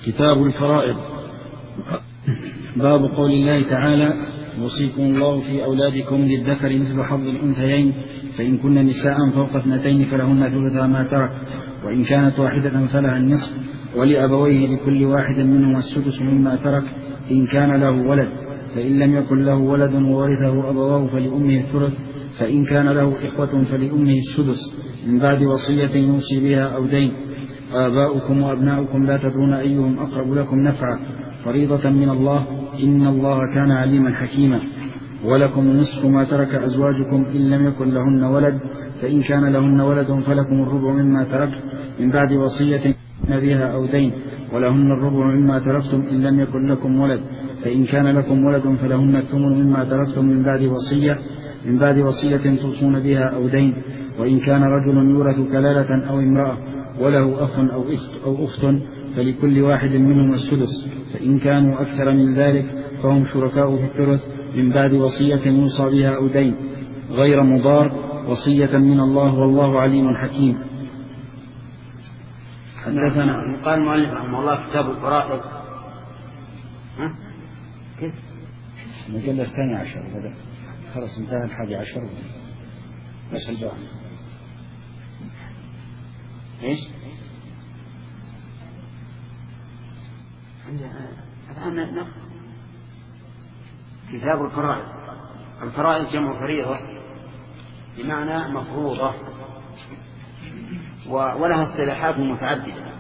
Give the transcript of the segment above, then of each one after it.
كتاب الفرائض. باب قول الله تعالى: يوصيكم الله في أولادكم للذكر مثل حظ الأنثيين، فإن كن نساء فوق 2 فلهن ثلث ما ترك، وإن كانت واحدة فلها النصف، ولأبويه لكل واحد منهما السدس مما ترك إن كان له ولد، فإن لم يكن له ولد وورثه أبواه فلأمه الثلث، فإن كان له إخوة فلأمه السدس من بعد وصية يوصي بها أو دين. آباؤكم وأبناؤكم لا تدرون أيهم أقرب لكم نفعا، فريضة من الله، إن الله كان عليما حكيما. ولكم نصف ما ترك أزواجكم إن لم يكن لهن ولد، فإن كان لهن ولد فلكم الربع مما ترك من بعد وصية بها أو دين، ولهن الربع مما تركتم إن لم يكن لكم ولد، فإن كان لكم ولد فلهن الثمن مما تركتم من بعد وصية توصون بها أو دين. وإن كان رجل يورث كلالة أو امرأة وله أخ أو أخت فلكل واحد منهم السدس، فإن كانوا أكثر من ذلك فهم شركاء في الثلث من بعد وصية يوصى بها أو دين غير مضار، وصية من الله، والله عليم حكيم. حدثنا. قال المؤلف رحمه الله: كتاب الفرائض. كيف؟ المجلد 12 هذا خلص، انتهى 11 بس الباقي. ايش؟ الآن كتاب الفرائض. الفرائض جمع فريضة بمعنى مفروضة، ولها اصطلاحات متعددة.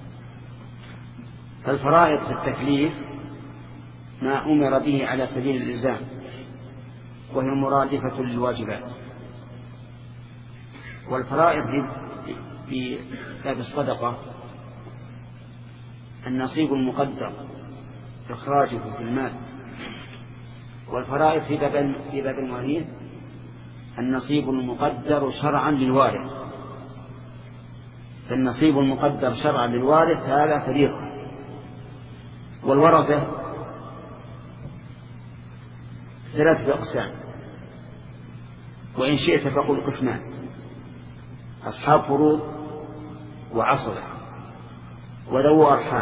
فالفرائض في التكليف ما أمر به على سبيل الإلزام، وهي مرادفة للواجبات. والفرائض في باب الصدقة النصيب المقدر إخراجه في المال. والفرائض في باب المواريث النصيب المقدر شرعا للوارث. فالنصيب المقدر شرعا للوارث هذا فريضة. والورثة 3 أقسام، وإن شئت فقل قسمان: أصحاب فروض وعصبة وذو أرحام.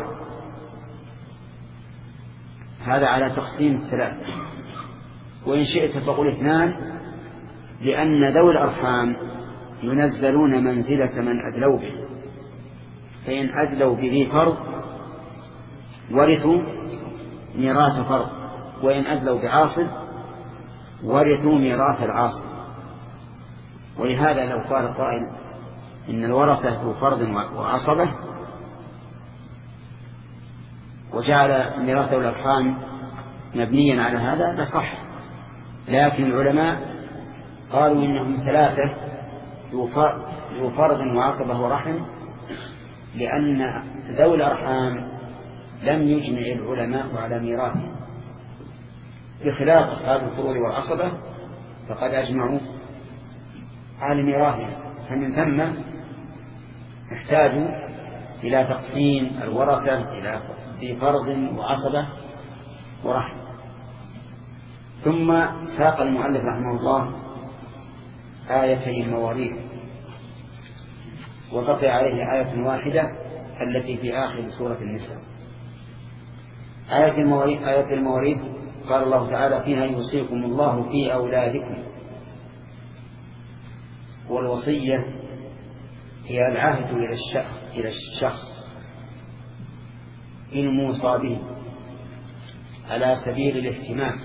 هذا على تقسيم 3. وإن شئت فقل 2، لأن ذوي الأرحام ينزلون منزلة من أدلوا به، فإن أدلوا به فرض ورثوا ميراث فرض، وإن أدلوا بعاصب ورثوا ميراث العاصب. ولهذا لو قال قائل إن الورثة ذو فرض وعصبة وجعل ميراث الأرحام مبنيا على هذا لصح، لكن العلماء قالوا إنهم 3 ذو فرض وعصبة ورحم، لأن ذوي الأرحام لم يجمع العلماء على ميراثهم، بخلاف أصحاب الفروض والعصبة فقد أجمعوا على ميراثهم. فمن ثم احتاجوا إلى تقسيم الورثة إلى ذي فرض وعصبة ورحم. ثم ساق المؤلف رحمه الله آيتي المواريث، وبقي عليه آية واحدة التي في آخر سورة النساء. آية المواريث قال الله تعالى فيها: يوصيكم الله في أولادكم. والوصية هي العهد إلى الشخص إن موصى به على سبيل الاهتمام.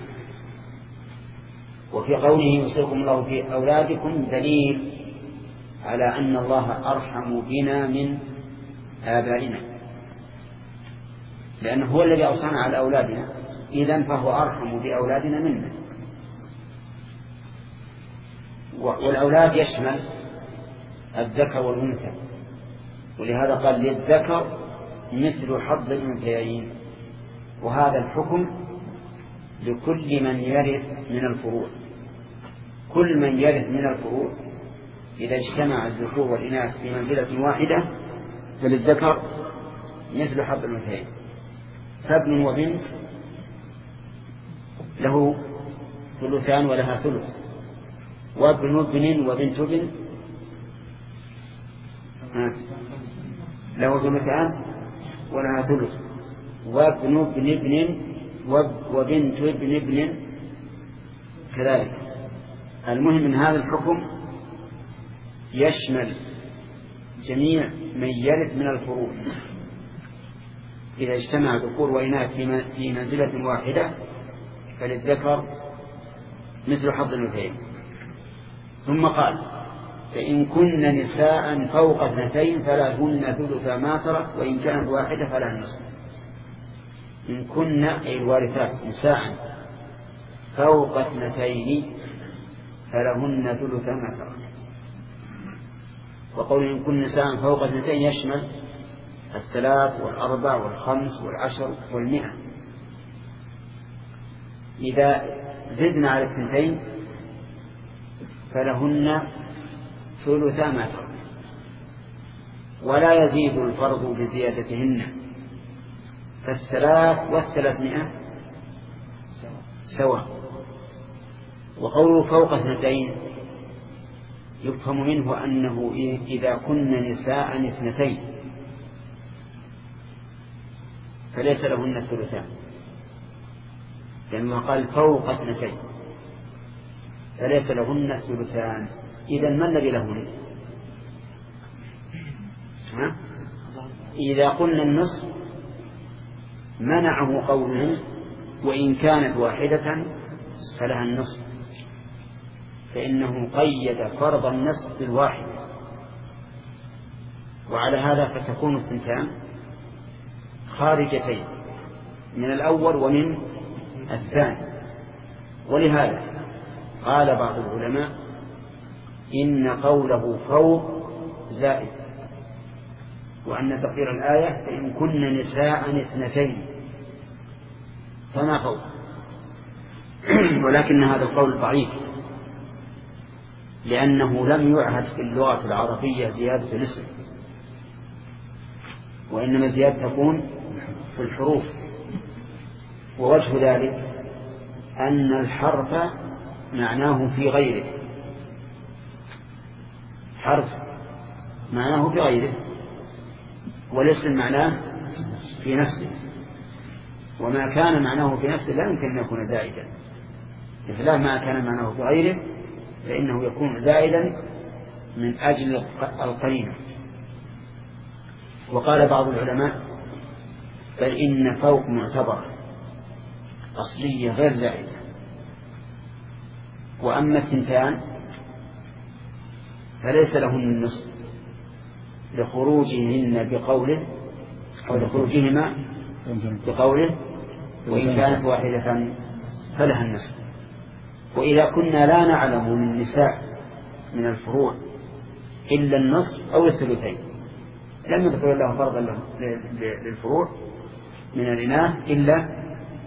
وفي قوله يوصيكم الله في أولادكم دليل على أن الله أرحم بنا من آبائنا، لأنه هو الذي أوصانا على أولادنا، إذن فهو أرحم بأولادنا منا. والأولاد يشمل الذكر والأنثى، ولهذا قال للذكر مثل حظ الأنثيين. وهذا الحكم لكل من يرث من الفروع. كل من يرث من الفروع إذا اجتمع الذكور والإناث في منزلة واحدة فللذكر مثل حظ الأنثيين. فابن وبنت له ثلثان ولها ثلث، وابن ابن وبنت ابن له ثلثان ولها ثلث. وابن ابن ابن وبنت ابن ابن كذلك. المهم من هذا الحكم يشمل جميع من يرث من الفروع إذا اجتمع ذكور وإناث في منزلة واحدة فللذكر مثل حظ الأنثيين. ثم قال فإن كن نساء فوق 2 فلهن ثلث ما ترك وإن كانت واحدة فلها النصف. إن كن أي الوارثات نساء فوق 2 فلهن ثلث ما ترك. وقول إن كن نساء فوق 2 يشمل 3 و4 و5 و10 و100. إذا زدنا على 2 فلهن ثلث ما ترك ولا يزيد الفرض بزيادتهن، فال3 و300 سواء. وقوله فوق 2 يفهم منه أنه إذا كن نساء 2 فليس لهن الثلثان، لأنه قال فوق 2 فليس لهن الثلثان. إذن ما الذي لهن؟ إذا قلنا النصف منعه قوله وإن كانت واحدة فلها النصف، فإنه قيد فرض النصف بالواحد، وعلى هذا فتكون 2 خارجتين من الأول ومن الثاني. ولهذا قال بعض العلماء إن قوله فوق زائد، وأن تقدير الآية فإن كن نساء 2 فما فوق. ولكن هذا القول ضعيف، لأنه لم يعهد في اللغة العربية زيادة الاسم، وإنما زيادة تكون في الحروف. ووجه ذلك أن الحرف معناه في غيره، حرف معناه في غيره، والاسم معناه في نفسه، وما كان معناه في نفسه لا يمكن أن يكون زائدا، بخلاف ما كان معناه في غيره فإنه يكون زائدا من أجل القرينة. وقال بعض العلماء بل إن فوق معتبر أصلية غير زائدة. وأما 2 فليس لهن النصف لخروجهن بقوله أو لخروجهما بقوله وإن كانت واحدة فلها النصف. وإذا كنا لا نعلم من النساء من الفروع إلا النصف أو الثلثين لم يذكر الله فرضا للفروع من الإناث إلا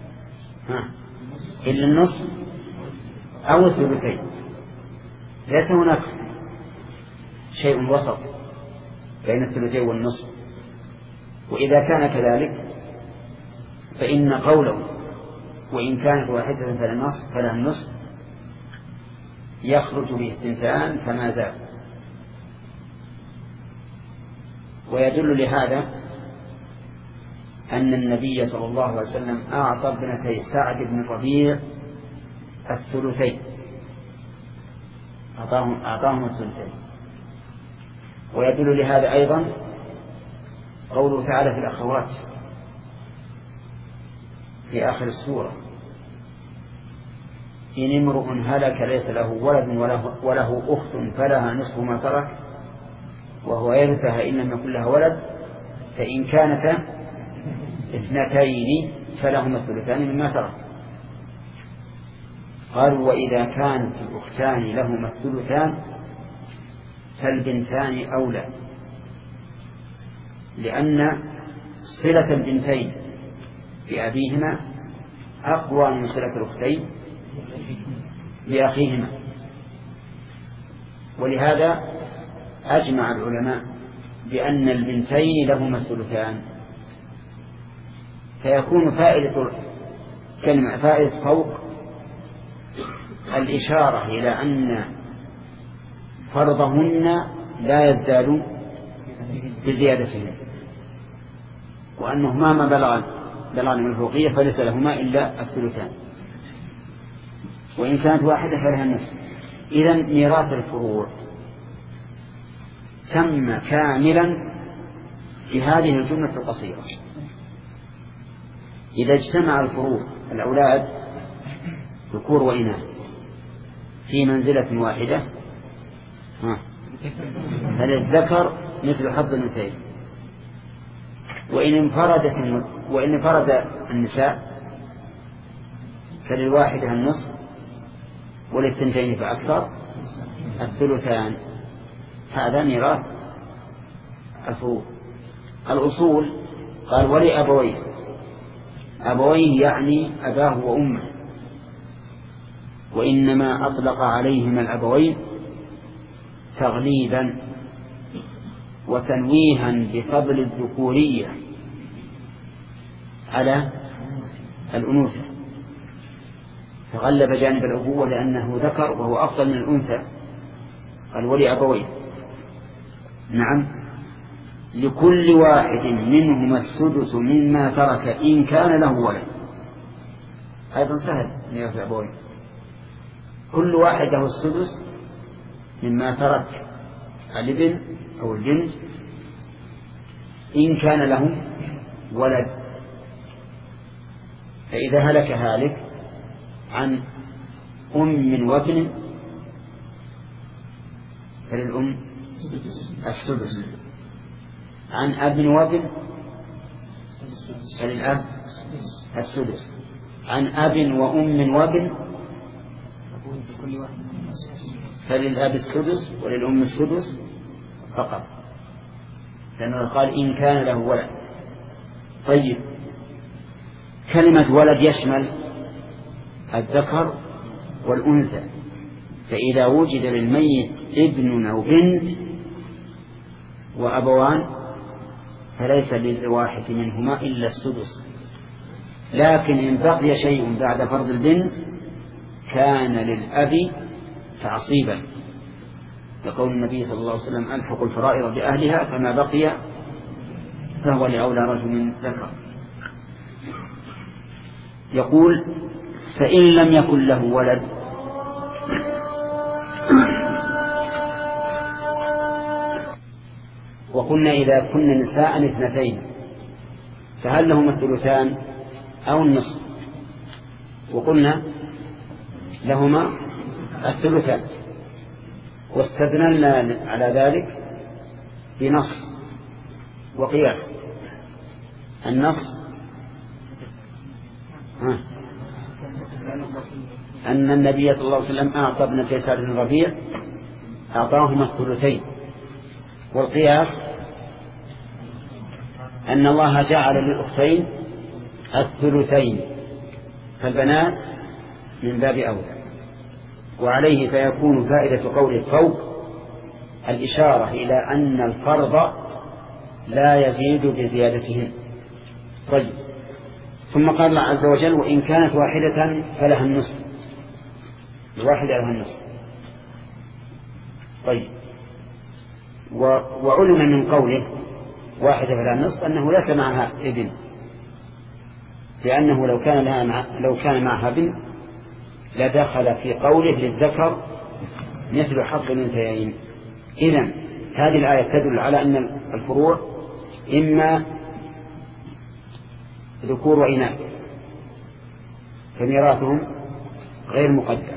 النصف أو الثلثين، ليس هناك شيء وسط بين الثلثين والنصف. وإذا كان كذلك فإن قوله وإن كانت واحدة فلها النصف يخرج به 2 فما زال. ويدل لهذا أن النبي صلى الله عليه وسلم أعطى ابنتي سعد بن ربيع 2، أعطاهم 2. ويدل لهذا أيضا قوله تعالى في الأخوات في آخر السورة إن امرؤ هلك ليس له ولد وله أخت فلها نصف ما ترك وهو يرثها إن لم يكن لها ولد فإن كانتا 2 فلهما الثلثان مما ترك. قالوا وإذا كانت الأختان لهما الثلثان فالبنتان أولى، لأن صلة البنتين بأبيهما أقوى من صلة الأختين بأخيهما. ولهذا أجمع العلماء بأن البنتين لهما الثلثان، فيكون فائدة فوق الإشارة إلى أن فرضهن لا يزداد بزيادتهن، وأنه مهما بلغ بلغن من الفوقية فليس لهما إلا الثلثان، وإن كانت واحدة فلها النصف. إذن ميراث الفروع تم كاملا في هذه الجملة القصيرة. إذا اجتمع الفروع الأولاد ذكور وإناث في منزلة واحدة فللذكر مثل حظ الأنثيين، وإن انفرد النساء فللواحدة النصف وللثنتين فأكثر الثلثان. هذا ميراث الفروع. الأصول قال ولأبويه، أبويه يعني أباه وأمه، وإنما أطلق عليهما الأبوين تغليبا وتنويها بفضل الذكورية على الأنوثة، فغلب جانب الأبوة لأنه ذكر وهو أفضل من الأنثى. قال ولأبويه، نعم، لكل واحد منهما السدس مما ترك إن كان له ولد. أيضا سهل ميراث الأبوين، كل واحد له السدس مما ترك الابن أو البنت إن كان له ولد. فإذا هلك هالك عن أم وابن فللأم السدس، عن أب وابن فللأب السدس، عن أب وأم وابن فللأب السدس وللأم السدس فقط، لأنه قال إن كان له ولد. طيب، كلمة ولد يشمل الذكر والأنثى، فإذا وجد للميت ابن أو بنت وأبوان فليس للواحد منهما إلا السدس، لكن إن بقي شيء بعد فرض البنت كان للأب تعصيبا، لقول النبي صلى الله عليه وسلم ألحق الفرائض بأهلها، فما بقي فهو لأولى رجل ذكر. يقول فإن لم يكن له ولد وقلنا إذا كن نساء اثنتين فهل لهما الثلثان أو النصف؟ وقلنا لهما الثلثان، واستدللنا على ذلك بنص وقياس. النص أن النبي صلى الله عليه وسلم أعطى ابنتي سعد بن ربيع أعطاهما الثلثين، والقياس أن الله جعل للأختين الثلثين، فالبنات من باب أولى. وعليه فيكون فائدة قول فوق الإشارة إلى أن الفرض لا يزيد بزيادتهن. طيب، ثم قال الله عز وجل وإن كانت واحدة فلها النصف، الواحدة لها النصف. طيب، وعلم من قوله واحدة فلها النصف أنه ليس معها ابن، لأنه لو كان معها ابن لدخل في قوله للذكر مثل حظ الأنثيين. إذن هذه الآية تدل على أن الفروع إما ذكور وإناث، فميراثهم غير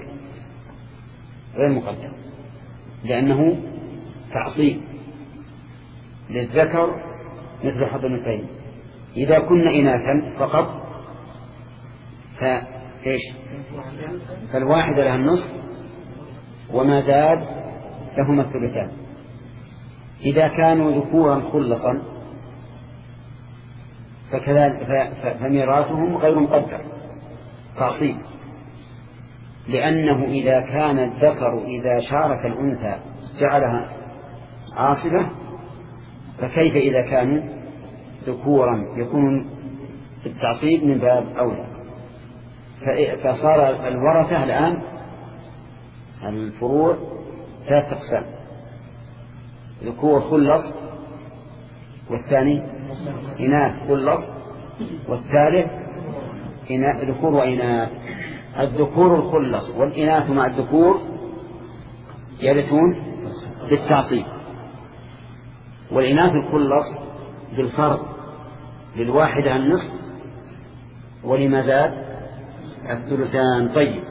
مقدر لأنه تعصيب للذكر مثل حظ الأنثيين. إذا كنا إناثا فقط فالواحدة لها النصف وما زاد لهما الثلثان. إذا كانوا ذكورا خلصا فميراثهم غير مقدر تعصيب، لأنه إذا كان الذكر إذا شارك الأنثى جعلها عاصبة، فكيف إذا كانوا ذكورا يكون التعصيب من باب أولى. فصار الورثة الآن الفروع 3 أقسام: ذكور خلص، والثاني إناث خلص، والثالث ذكور وإناث. الذكور الخلص والإناث مع الذكور يرثون بالتعصيب، والإناث الخلص بالفرض، للواحدة النصف ولما زاد الثلثان. طيب،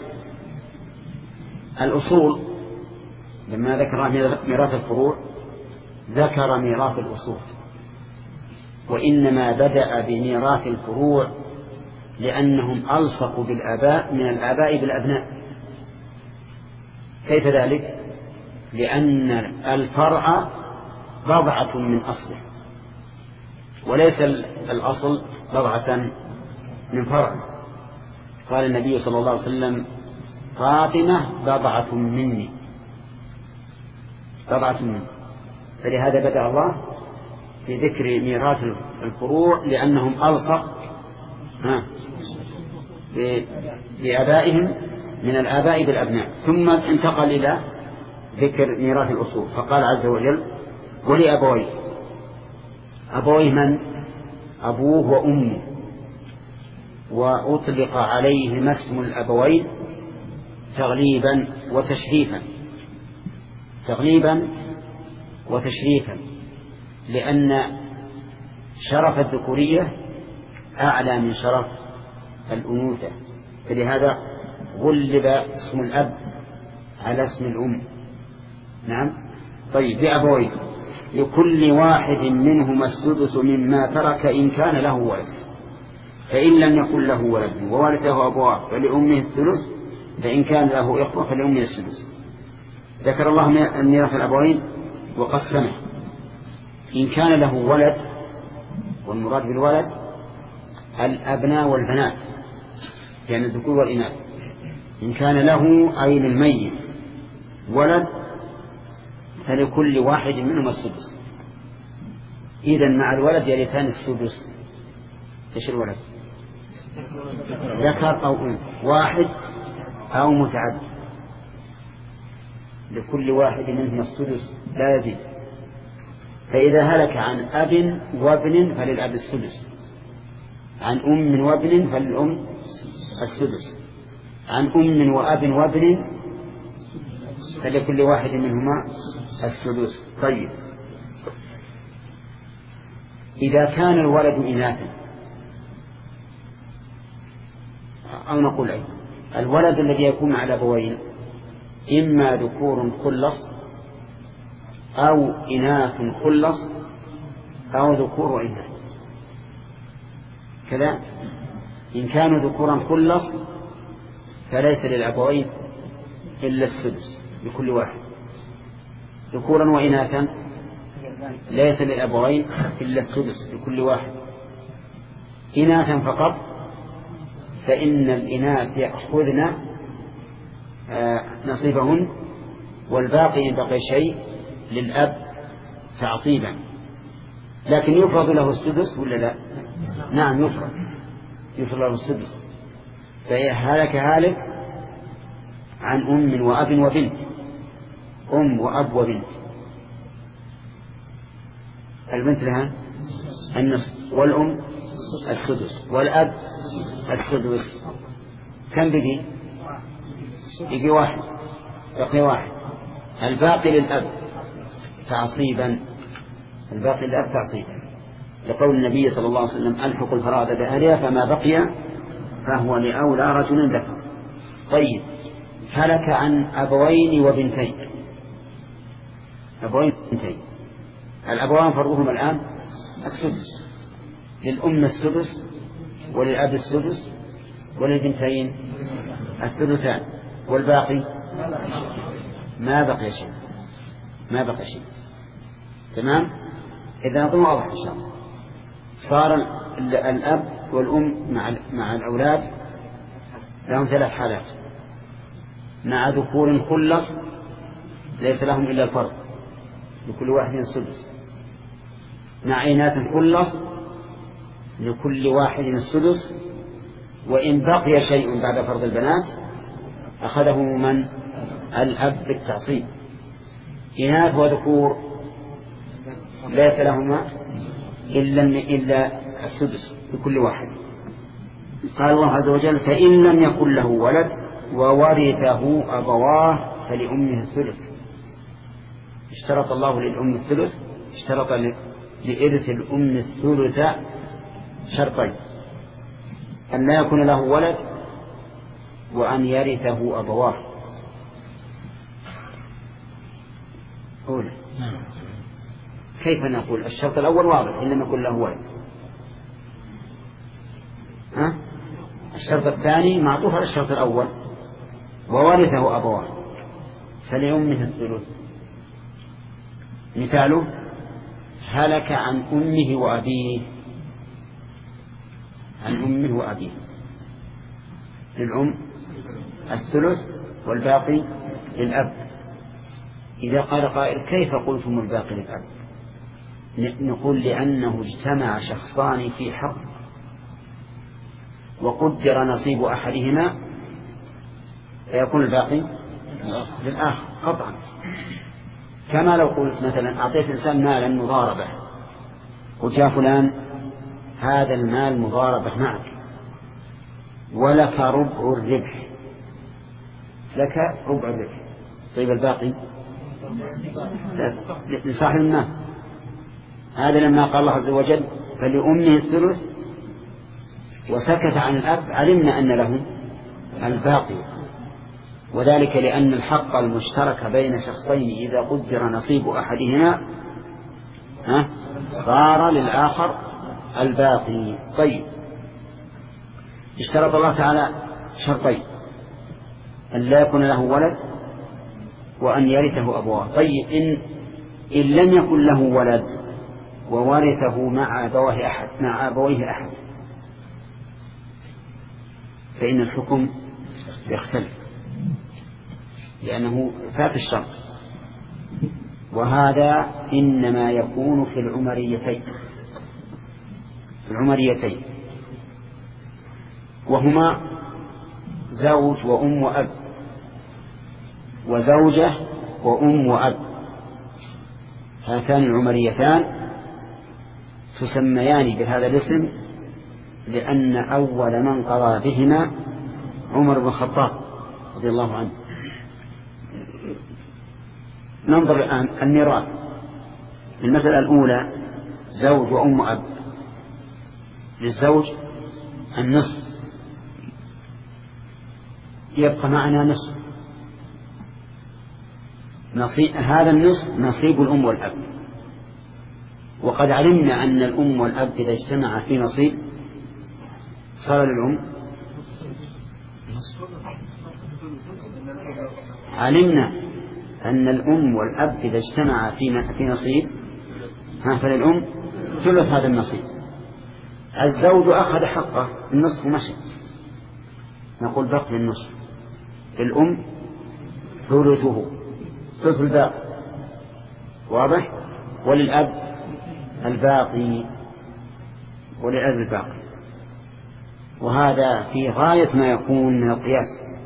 الأصول لما ذكر ميراث الفروع ذكر ميراث الأصول، وإنما بدأ بميراث الفروع لأنهم ألصق بالآباء من الآباء بالأبناء. كيف ذلك؟ لأن الفرع بضعة من أصله، وليس الأصل بضعة من فرع. قال النبي صلى الله عليه وسلم: فاطمة بضعة مني، بضعة مني. فلهذا بدأ الله في ذكر ميراث الفروع لأنهم ألصق بآبائهم من الآباء بالأبناء، ثم انتقل إلى ذكر ميراث الأصول، فقال عز وجل: ولأبويه. أبويه من؟ أبوه وأمه، وأطلق عليه اسم الأبوين تغليبا وتشريفا، تغليبا وتشريفا، لأن شرف الذكورية أعلى من شرف الأنوثة، فلهذا غلب اسم الأب على اسم الأم. نعم. طيب، بأبويه لكل واحد منهما السدس مما ترك إن كان له ولد، فإن لم يكن له ولد وورثه أبواه فلأمه الثلث، فإن كان له إخوة فلأمه السدس. ذكر الله ميراث الأبوين وقسمه: إن كان له ولد، والمراد بالولد الأبناء والبنات، يعني الذكور والإناث. إن كان له أي للميت ولد فلكل واحد منهم السدس. إذن مع الولد يرثان السدس. إيش الولد؟ ذكر أو أنثى، واحد أو متعدد، لكل واحد منهم السدس لا يزيد. فإذا هلك عن أب وابن فللأب السدس، عن أم وابن فللأم السدس، عن أم وأب وابن فلكل واحد منهما السدس. طيب، إذا كان الولد إناثا، أو نقول أيضا الولد الذي يكون على أبوين إما ذكور خلص أو إناث خلص أو ذكور وإناث كذا. إن كانوا ذكورا خلص فليس للأبوين إلا السدس لكل واحد، ذكورا وإناثا ليس للأبوين إلا السدس لكل واحد. إناثا فقط فإن الإناث يأخذن نصيبهن، والباقي إن بقي شيء للأب تعصيبا. لكن يفرض له السدس ولا لا؟ نعم، يفرض له السدس. فهلك هالك عن أم وأب وبنت، أم وأب وبنت، البنت لها النصف والأم السدس والأب السدس. كم بقي؟ يجي واحد، بقي واحد. الباقي للأب تعصيبا، الباقي للأب تعصيبا، لقول النبي صلى الله عليه وسلم: ألحق الفرائض بأهلها فما بقي فهو لأولى رجل ذكر. طيب، هلك عن أبوين وبنتين، أبوين وبنتين، الأبوان فرضهم الآن السدس، للأم السدس وللأب السدس وللبنتين الثلثان، والباقي ما بقي شيء، ما بقي شيء. تمام؟ إذا نظم واضح إن شاء الله. صار الأب والأم مع الأولاد لهم ثلاث حالات: مع ذكور خلص ليس لهم إلا الفرض لكل واحد السدس، مع إناث خلص لكل واحد السدس، وإن بقي شيء بعد فرض البنات أخذه من؟ الأب بالتعصيب. إناث وذكور ليس لهما إلا السدس لكل واحد. قال الله عز وجل فإن لم يكن له ولد وورثه أبواه فلأمه الثلث. اشترط الله للأم الثلث، اشترط لإرث الأم الثلث شرطين: أن لا يكون له ولد وأن يرثه أبواه. كيف نقول؟ الشرط الأول واضح، إن لم يكن له ولد. الشرط الثاني معطوف على الشرط الأول: وورثه أبواه فلأمه الثلث. مثاله: هلك عن أمه وأبيه، عن أمه وأبيه، للأم الثلث والباقي للأب. إذا قال قائل: كيف قلتم الباقي للأب؟ نقول: لأنه اجتمع شخصان في حق وقدر نصيب أحدهما فيكون الباقي للآخر قطعا. كما لو قلت مثلا أعطيت إنسان مالا مضاربة، قلت: يا فلان هذا المال مضاربة معك ولك ربع الربح، لك ربع الربح. طيب الباقي لصاحب المال. هذا لما قال الله عز وجل فلأمه الثلث وسكت عن الأب علمنا أن له الباقي، وذلك لأن الحق المشترك بين شخصين إذا قدر نصيب أحدهما صار للآخر الباقي. طيب، اشترط الله تعالى شرطين: أن لا يكون له ولد وأن يرثه أبواه. طيب، إن لم يكن له ولد وورثه مع أبويه أحد فإن الحكم يختلف، لأنه فات الشرط. وهذا إنما يكون في العمريتين، وهما زوج وأم وأب، وزوجة وأم وأب. هاتان العمريتان تسميان بهذا الاسم لأن أول من قضى بهما عمر بن الخطاب رضي الله عنه. ننظر الآن الميراث. المسألة الأولى: زوج وأم وأب. للزوج النصف، يبقى معنا نصف. هذا النصف نصيب الأم والأب، وقد علمنا أن الأم والأب إذا اجتمع في نصيب صار للأم. علمنا أن الأم والأب إذا اجتمع في نصيب فللأم ثلث هذا النصيب. الزوج أخذ حقه النصف مشي، نقول بقي النصف، الأم ثلثه، ثلث الباقي، واضح؟ وللأب الباقي، وهذا في غاية ما يكون من القياس.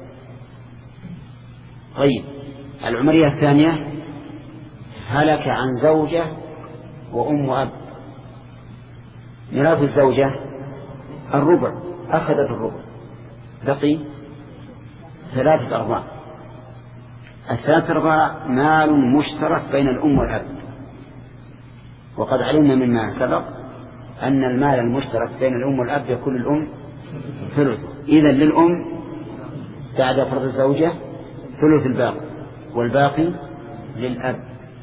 طيب، العمرية الثانية: هلك عن زوجة وأم وأب. ميراث الزوجة الربع، أخذت الربع، بقي 3/4. 3/4 مال مشترك بين الأم والأب، وقد علمنا مما سبق أن المال المشترك بين الأم والأب يكون الأم ثلثه. إذن للأم بعد فرض الزوجة ثلث الباقي، والباقي للأب.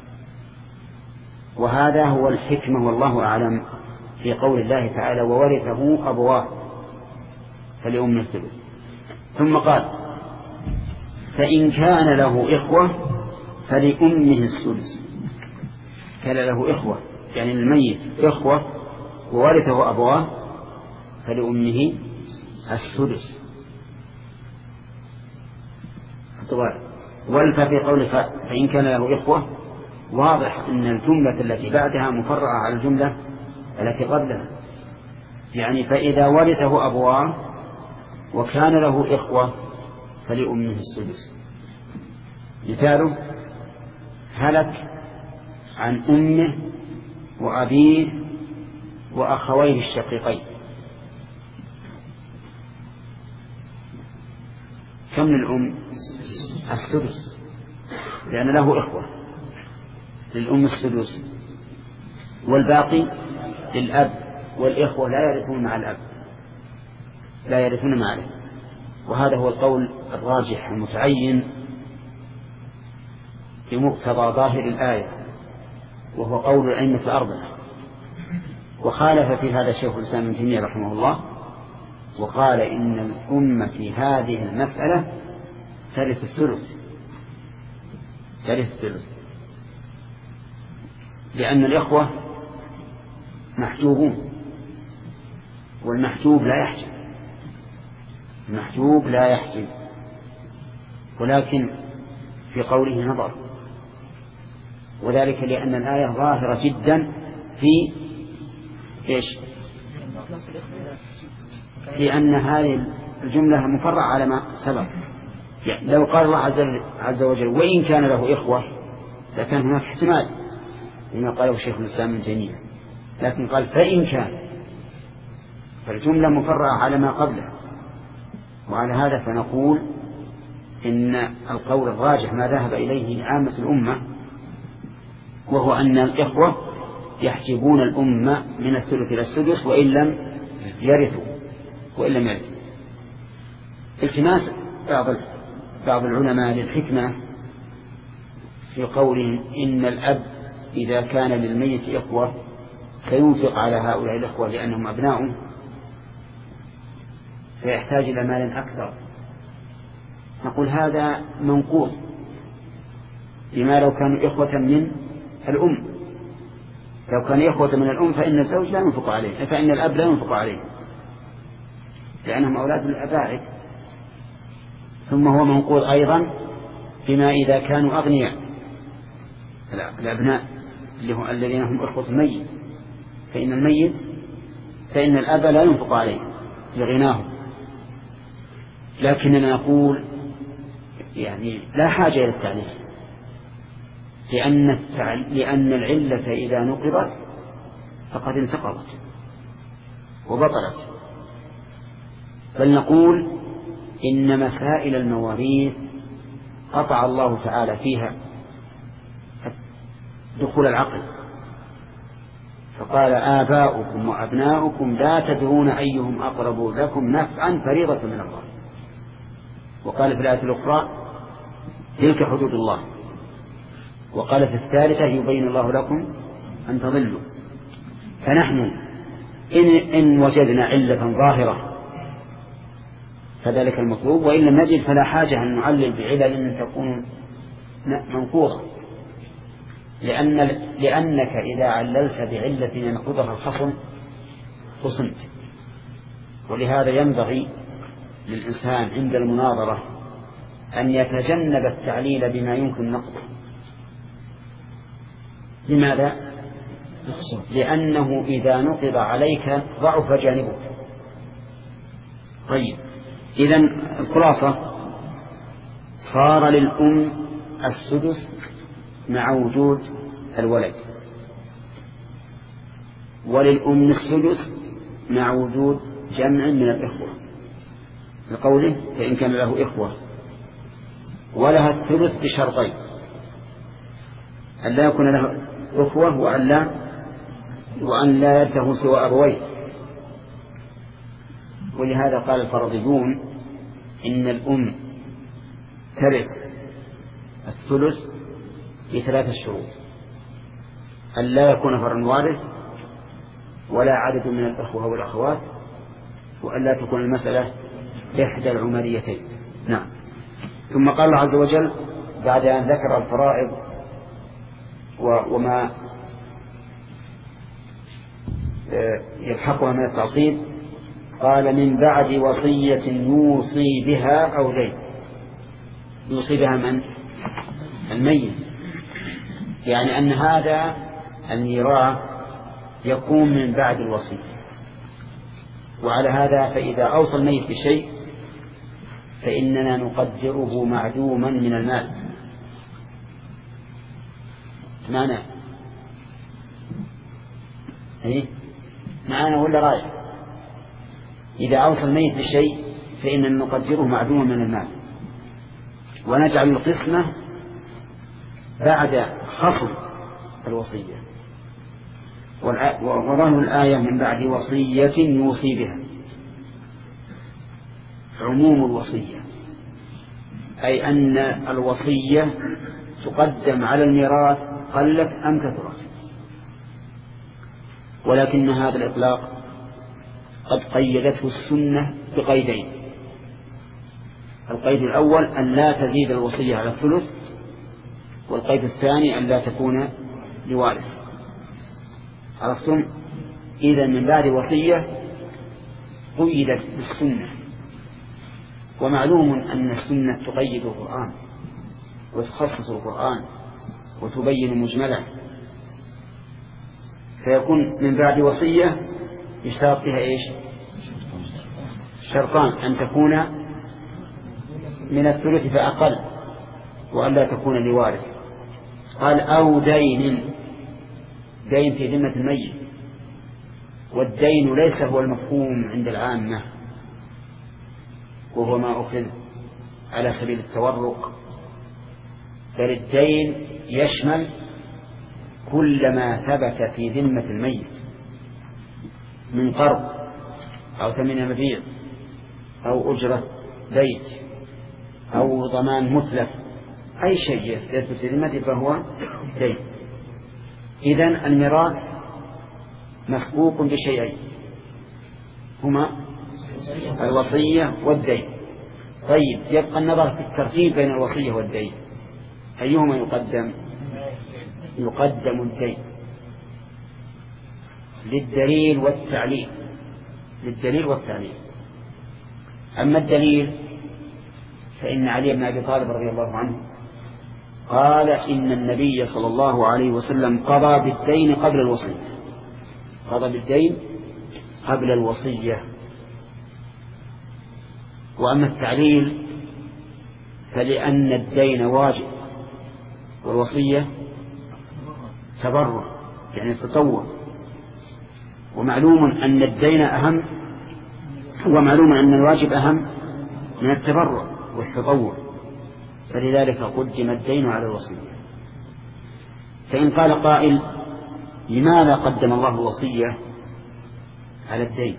وهذا هو الحكمة والله أعلم في قول الله تعالى وورثه أبواه فلأمه الثلث. ثم قال فإن كان له إخوة فلأمه السدس. كان له إخوة يعني الميت إخوة وورثه أبواه فلأمه السدس. والفا في قوله فإن كان له إخوة واضح أن الجملة التي بعدها مفرعة على الجملة التي قبلها، يعني فإذا ورثه أبواه وكان له إخوة فلأمه السدس. مثاله هلك عن أمه وأبيه وأخويه الشقيقين. كم للأم؟ السدس، لأن له إخوة، للأم السدس، والباقي للأب، والإخوة لا يرثون مع الأب، لا يرثون مع الأب. وهذا هو القول الراجح المتعين بمقتضى ظاهر الآية، وهو قول الأئمة الأربعة. وخالف في هذا شيخ الإسلام ابن تيمية رحمه الله، وقال إن الأمة في هذه المسألة ترث الثلث، لأن الإخوة محجوبون، والمحجوب لا يحجب، المحجوب لا يحجب. ولكن في قوله نظر، وذلك لأن الآية ظاهرة جدا في إيش؟ في أن هذه الجملة مفرعة على ما سبق. يعني لو قال الله عز وجل وإن كان له إخوة لكان هناك احتمال لما قاله الشيخ الإسلام ابن تيمية، لكن قال فإن كان، فالجملة مفرعة على ما قبله. وعلى هذا فنقول إن القول الراجح ما ذهب إليه عامة الأمة، وهو أن الإخوة يحجبون الأمة من الثلث إلى السدس وإن لم يرثوا. التماس بعض العلماء للحكمة في قولهم إن الأب إذا كان للميت إخوة سينفق على هؤلاء الإخوة لأنهم أبناؤه، فيحتاج إلى مال أكثر. نقول هذا منقوص بما لو كانوا إخوة من الأم. لو كان إخوة من الأم فإن الزوج لا ينفق عليه، فإن الأب لا ينفق عليه لأنهم أولاد الأباعد. ثم هو منقول أيضا بما إذا كانوا أغنياء الأبناء الذين هم إخوة الميت، فإن الأب لا ينفق عليه لغناه. لكننا نقول يعني لا حاجة إلى التعليل، لأن العلة إذا نقضت فقد انتقضت وبطلت. بل نقول إن مسائل المواريث قطع الله تعالى فيها دخول العقل، فقال آباؤكم وأبناؤكم لا تدرون أيهم أقرب لكم نفعا فريضة من الله. وقال في الآية الأخرى تلك حدود الله. وقال في الثالثة يبين الله لكم أن تضلوا. فنحن إن وجدنا علة ظاهرة فذلك المطلوب، وإن لم نجد فلا حاجة أن نعلل بعلل تكون منقوضة، لأنك إذا عللت بعلة ينقضها الخصم خصمت. ولهذا ينبغي للإنسان عند المناظرة أن يتجنب التعليل بما يمكن نقضه. لماذا؟ لأنه إذا نقض عليك ضعف جانبك. طيب، إذن الخلاصة صار للأم السدس مع وجود الولد، وللأم السدس مع وجود جمع من الإخوة، لقوله فإن كان له إخوة. ولها الثلث بشرطين: أن لا يكون له إخوة وأن لا يرثه سوى أبويه. ولهذا قال الفرضيون إن الأم ترث الثلث بثلاثة شروط: أن لا يكون فرع وارث، ولا عدد من الأخوة والأخوات، وأن لا تكون المسألة إحدى العمريتين. نعم. ثم قال الله عز وجل بعد أن ذكر الفرائض وما يلحقها من التعصيب، قال من بعد وصية يوصي بها أو دين. يوصي بها من؟ الميت. يعني أن هذا الميراث يكون من بعد الوصية. وعلى هذا فإذا أوصى الميت بشيء فإننا نقدره معدوما من المال. معنى معنا ولا رايح؟ إذا أوصى الميت بشيء فإن نقدره معدوما من المال، ونجعل القسمة بعد خصم الوصية. وظن الآية من بعد وصية يوصي بها عموم الوصية، أي أن الوصية تقدم على الميراث قلت أم كثرت. ولكن هذا الإطلاق قد قيدته السنة بقيدين: القيد الأول أن لا تزيد الوصية على الثلث، والقيد الثاني أن لا تكون لوارث. عرفتم؟ إذا من بعد وصية قيدت بالسنة، ومعلوم أن السنة تقيد القرآن وتخصص القرآن وتبين مجمله، فيكون من بعد وصية يشترط فيها إيش؟ شرطان: أن تكون من الثلث فأقل، وأن لا تكون لوارث. قال أو دين في ذمة الميت، والدين ليس هو المفهوم عند العامة، وهو ما أخذ على سبيل التورق، بل الدين يشمل كل ما ثبت في ذمة الميت من قرض أو ثمن مبيع أو أجرة بيت أو ضمان متلف، أي شيء يثبت في ذمته فهو دين. إذن الميراث مسبوق بشيئين هما الوصية والدين. طيب، يبقى النظر في الترتيب بين الوصية والدين، أيهما يقدم؟ يقدم الدين للدليل والتعليل. أما الدليل فإن علي بن أبي طالب رضي الله عنه قال إن النبي صلى الله عليه وسلم قضى بالدين قبل الوصية. وأما التعليل فلأن الدين واجب والوصية تبرع، يعني تطوع، ومعلوم أن الدين أهم، ومعلوم أن الواجب أهم من التبرع والتطوع، فلذلك قدم الدين على الوصية. فإن قال قائل: لماذا قدم الله الوصية على الدين؟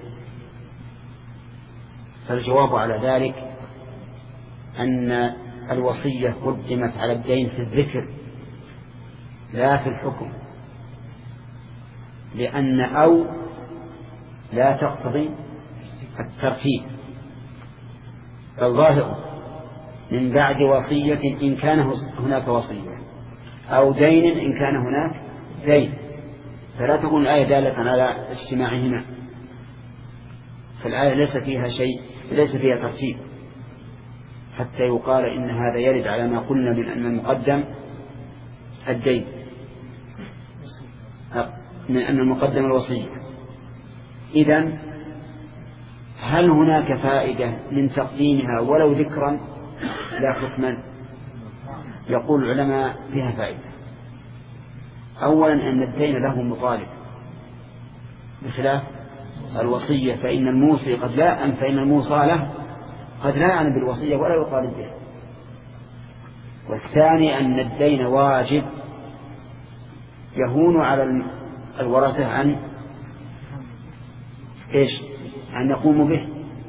فالجواب على ذلك أن الوصية قدمت على الدين في الذكر لا في الحكم، لأن أو لا تقتضي الترتيب. الظاهر من بعد وصية إن كان هناك وصية، أو دين إن كان هناك دين، فلا تكون الآية دالة على اجتماعهما، فالآية ليس فيها ترتيب حتى يقال إن هذا يرد على ما قلنا من أن المقدم الدين، من أن المقدم الوصية. إذن هل هناك فائدة من تقديمها ولو ذكرا لا حكما؟ يقول العلماء فيها فائدة. أولا أن الدين له مطالب بخلاف الوصية، فإن الموصي فإن الموصى له قد لا يعلم بالوصية ولا يطالب بها. والثاني أن الدين واجب يهون على الورثة عن يقوموا به.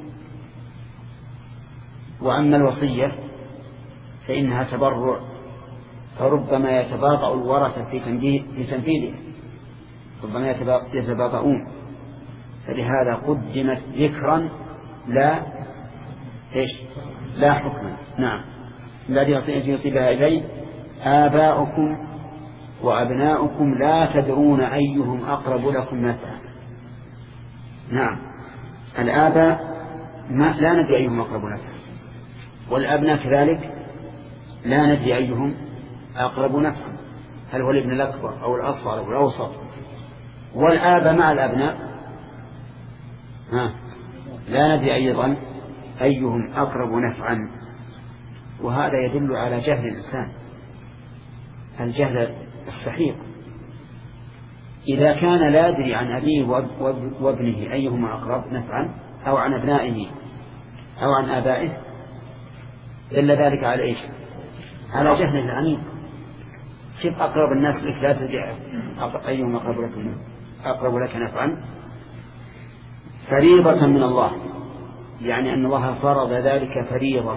وأما الوصية فإنها تبرع، فربما يتباطأ الورثة في تنفيذها، ربما يتباطؤون، فلهذا قدمت ذكرا لا حكما. نعم. الذي يصيبها إليه آباؤكم وأبناؤكم لا تدرون أيهم أقرب لكم نفعا. نعم، الآباء لا ندري أيهم أقرب نفعا، والأبناء كذلك لا ندري أيهم أقرب نفعا، هل هو الابن الأكبر أو الأصغر أو الأوسط. والآباء مع الأبناء لا ندري أيضا أيهم أقرب نفعا. وهذا يدل على جهل الإنسان، الجهل السحيق، إذا كان لا يدري عن أبيه وابنه أيهما أقرب نفعا، أو عن أبنائه أو عن آبائه، دل ذلك على إيش؟ على جهل العميق. كيف أقرب الناس لك لا تدري أيهما أقرب لك نفعا؟ فريضة من الله، يعني أن الله فرض ذلك فريضة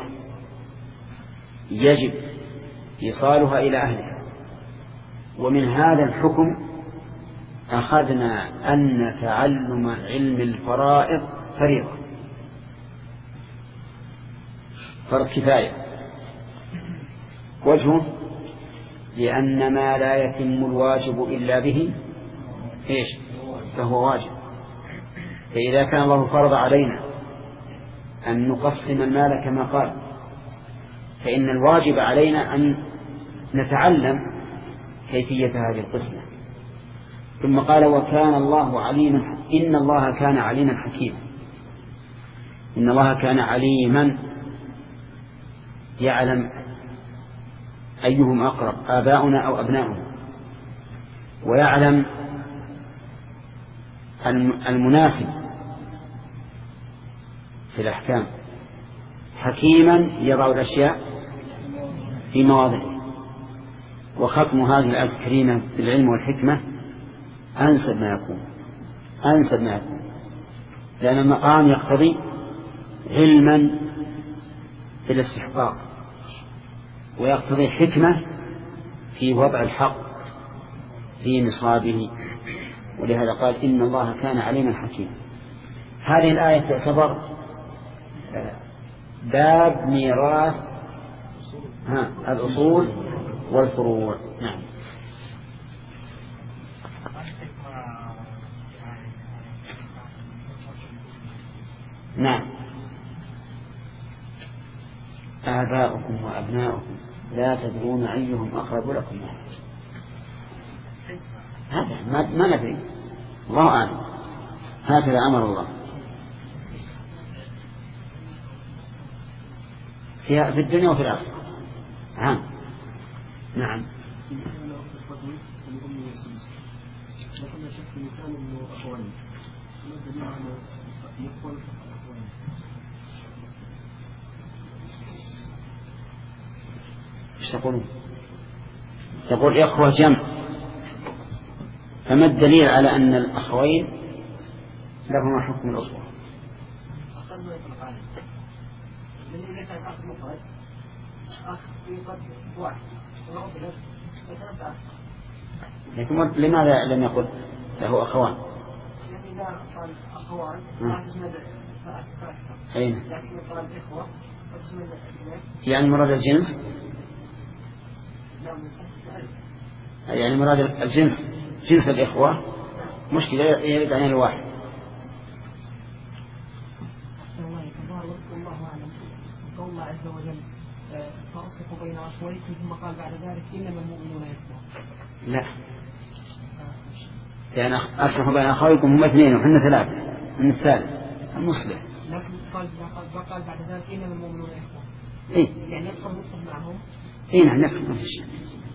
يجب إيصالها إلى أهلها. ومن هذا الحكم أخذنا أن تعلم علم الفرائض فريضة، فرض كفاية. وجهه لأن ما لا يتم الواجب إلا به إيش؟ فهو واجب. فإذا كان الله فرض علينا أن نقسم المال كما قال، فإن الواجب علينا أن نتعلم كيفية هذه القسمة. ثم قال وكان الله عليما، إن الله كان عليما حكيما. إن الله كان عليما يعلم أيهم أقرب، آباؤنا أو أبناؤنا، ويعلم المناسب في الأحكام. حكيما يضع الأشياء في مواضعه. وختم هذه الآية الكريمة بالعلم والحكمة أنسب ما يكون، أنسب ما يكون، لأن المقام يقتضي علما بالاستحقاق، ويقتضي حكمة في وضع الحق في نصابه. ولهذا قال إن الله كان عليما حكيما. هذه الآية تعتبر باب ميراث الأصول والفروع. نعم. نعم. آباؤكم وأبناؤكم لا تدرون أيهم أقرب لكم. هذا ما ندري، الله أعلم. هكذا أمر الله في الدنيا وفي الآخرة. نعم. ايش تقولون؟ تقول إخوة جمع، فما الدليل على أن الأخوين لهما حكم الأخوة؟ لكن لماذا لم يقل له أخوان؟ أين؟ يعني مراد الجنس، يعني مراد الجنس جنس الإخوة، مشكلة يريد عن الواحد. والله أعلم. قول الله عز وجل فأصلحوا بين أخويكم، ثم قال بعد ذلك إنما المؤمنون إخوة. لا، يعني أصلحوا بين أخويكم هم اثنين وحنا ثلاثة، من الثالث المصلح. لكن قال بعد ذلك إنما المؤمنون إخوة. إيه؟ يعني يبقى المصلح معهم. إيه نعم، نفس ما في شيء.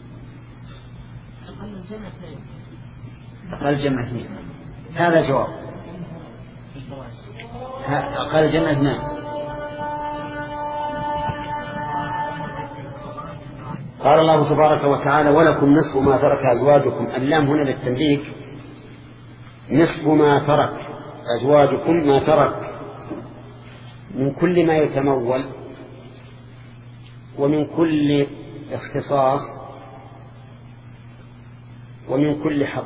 أقل الجمع اثنين. أقل الجمع اثنين، هذا جواب. أقل الجمع اثنين. قال الله تبارك وتعالى ولكم نصف ما ترك أزواجكم. اللام هنا للتمليك. نصف ما ترك أزواجكم، ما ترك من كل ما يتمول، ومن كل اختصاص، ومن كل حق،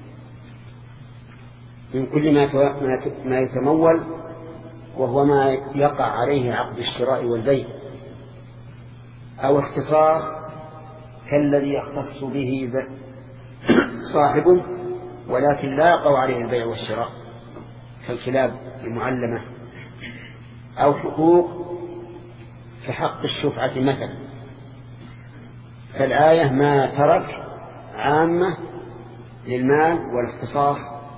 من كل ما يتمول، وهو ما يقع عليه عقد الشراء والبيع، أو اختصاص كالذي يختص به صاحبه ولكن لا يقع عليه البيع والشراء كالكلاب المعلمة، أو حقوق كحق الشفعة مثلا. فالآية ما ترك عامة للمال والاختصاص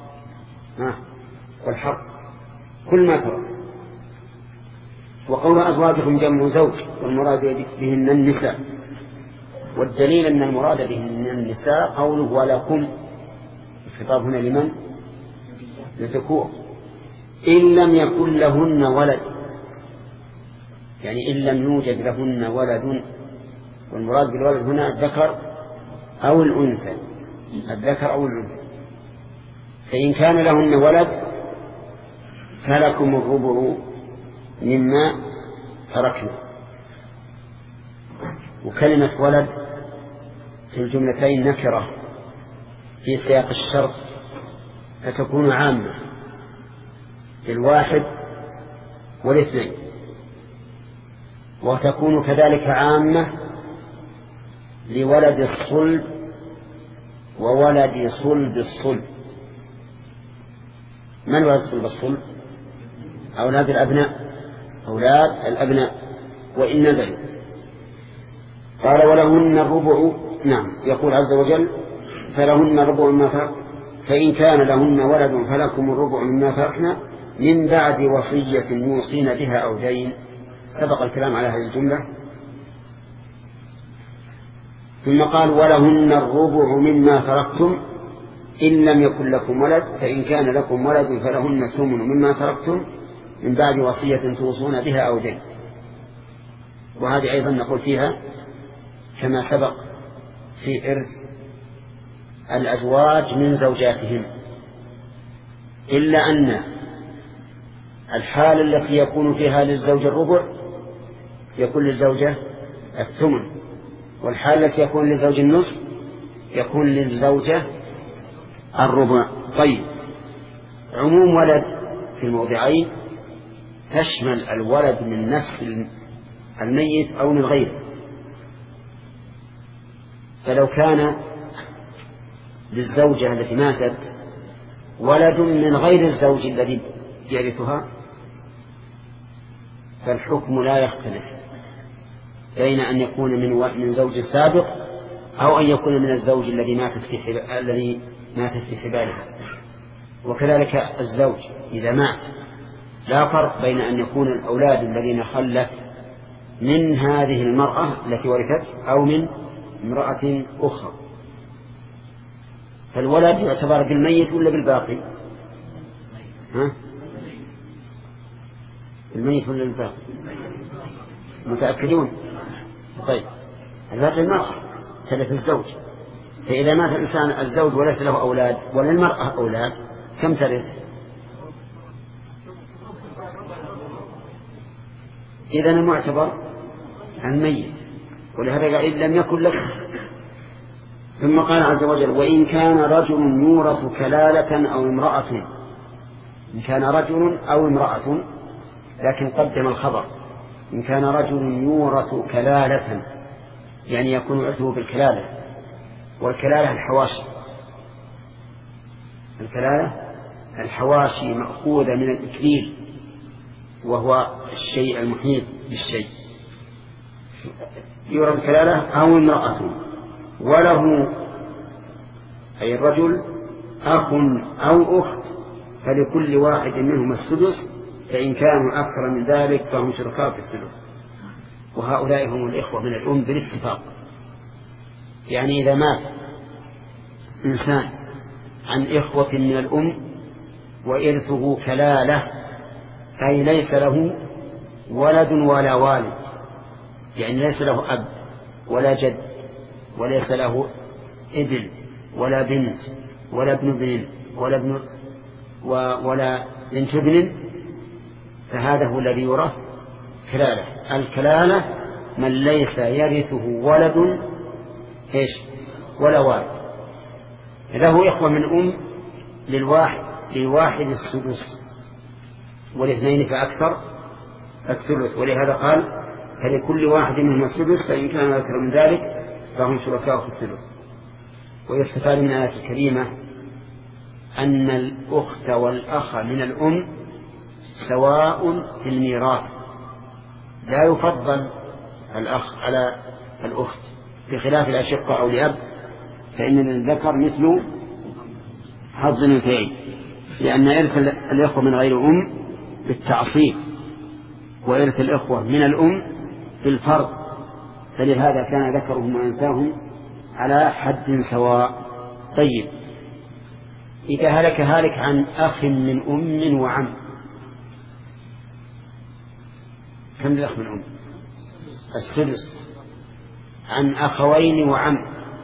والحق، كل ما ترك. وقول أزواجكم جمع زوج، والمراد بهن النساء، والدليل أن المراد بهن النساء قوله ولكم الخطاب هنا لمن؟ للذكور. إن لم يكن لهن ولد، يعني إن لم يوجد لهن ولد، والمراد بالولد هنا الذكر أو الأنثى، الذكر أو الأنثى. فإن كان لهن ولد فلكم الربع مما تركنا. وكلمة ولد في الجملتين نكرة في سياق الشرط، فتكون عامة للواحد والاثنين، وتكون كذلك عامة لولد الصلب وولد صلب الصلب. من ولد صلب الصلب؟ أولاد الأبناء وإن نزلوا. قال ولهن الربع. نعم، يقول عز وجل فلهن الربع مما ترك، فإن كان لهن ولد فلكم الربع مما تركنا من بعد وصية يوصين بها أو دين. سبق الكلام على هذه الجملة. ثم قال ولهن الربع مما تركتم إن لم يكن لكم ولد، فإن كان لكم ولد فلهن الثمن مما تركتم من بعد وصية توصون بها أو دين. وهذه أيضا نقول فيها كما سبق في إرث الأزواج من زوجاتهم، إلا أن الحال التي يكون فيها للزوج الربع يكون للزوجة الثمن، والحال التي يكون للزوج النصف يكون للزوجة الربع. طيب، عموم ولد في الموضعين تشمل الولد من نفس الميت أو من غيره. فلو كان للزوجة التي ماتت ولد من غير الزوج الذي يرثها فالحكم لا يختلف بين أن يكون من زوج سابق أو أن يكون من الزوج الذي ماتت في حبالها. وكذلك الزوج إذا مات لا فرق بين أن يكون الأولاد الذين خلف من هذه المرأة التي ورثت أو من امرأة أخرى. فالولد يعتبر بالميت ولا بالباقي؟ الميت ولا بالباقي؟ متأكدون؟ طيب، الباقي المرأة تلف الزوج. فإذا مات الإنسان الزوج وليس له أولاد ولا المرأة أولاد كم ترث؟ إذا المعتبر الميت، ولهذا قال إن لم يكن لك. ثم قال عز وجل وإن كان رجل يورث كلالة أو امرأة. إن كان رجل أو امرأة، لكن قدم الخبر. إن كان رجل يورث كلالة يعني يكون ورثه بالكلالة، والكلالة الحواشي. الكلالة الحواشي مأخوذة من الإكليل وهو الشيء المحيط بالشيء. يورث كلالة أو امرأة وله أي الرجل أخ أو أخت فلكل واحد منهم السدس، فإن كانوا أكثر من ذلك فهم شركاء في السدس. وهؤلاء هم الإخوة من الأم بالاتفاق. يعني إذا مات إنسان عن إخوة من الأم وإرثه كلالة أي ليس له ولد ولا والد، يعني ليس له أب ولا جد وليس له ابن ولا بنت ولا ابن ابن ولا بنت ابن، فهذا هو الذي يورث كلالة. الكلالة من ليس يرثه ولد ولا والد، له إخوة من أم للواحد السدس والاثنين فأكثر الثلث. ولهذا قال فلكل واحد منهم السدس، فإن كان أكثر من ذلك فهم شركاء في الثلث. ويستفاد من الآية الكريمة أن الأخت والأخ من الأم سواء في الميراث، لا يفضل الأخ على الأخت، بخلاف الأشقة أو الأب فإن الذكر مثل حظ الأنثيين، لأن إرث الإخوة من غير أم بالتعصيب وإرث الإخوة من الأم بالفرض، فلهذا كان ذكرهم وأنثاهم على حد سواء. طيب، إذا هلك هالك عن أخ من أم وعم، كم الأخ من أم؟ السدس. عن أخوين وعم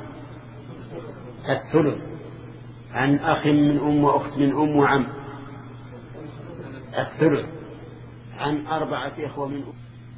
الثلث. عن أخ من أم وأخت من أم وعم الثلث. عن 4 إخوة من أم